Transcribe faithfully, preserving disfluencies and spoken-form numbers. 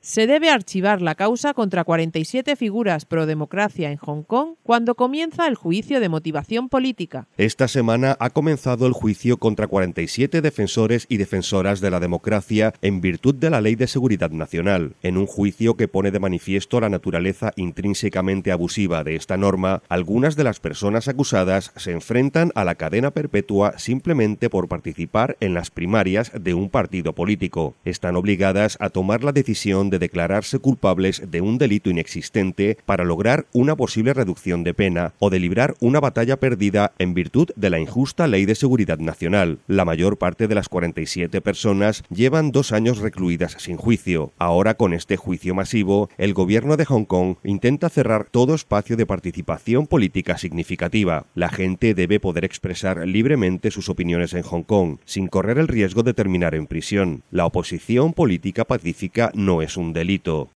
Se debe archivar la causa contra cuarenta y siete figuras pro-democracia en Hong Kong cuando comienza el juicio de motivación política. Esta semana ha comenzado el juicio contra cuarenta y siete defensores y defensoras de la democracia en virtud de la Ley de Seguridad Nacional. En un juicio que pone de manifiesto la naturaleza intrínsecamente abusiva de esta norma, algunas de las personas acusadas se enfrentan a la cadena perpetua simplemente por participar en las primarias de un partido político. Están obligadas a tomar la decisión de declararse culpables de un delito inexistente para lograr una posible reducción de pena o de librar una batalla perdida en virtud de la injusta Ley de Seguridad Nacional. La mayor parte de las cuarenta y siete personas llevan dos años recluidas sin juicio. Ahora, con este juicio masivo, el gobierno de Hong Kong intenta cerrar todo espacio de participación política significativa. La gente debe poder expresar libremente sus opiniones en Hong Kong, sin correr el riesgo de terminar en prisión. La oposición política pacífica no es un delito.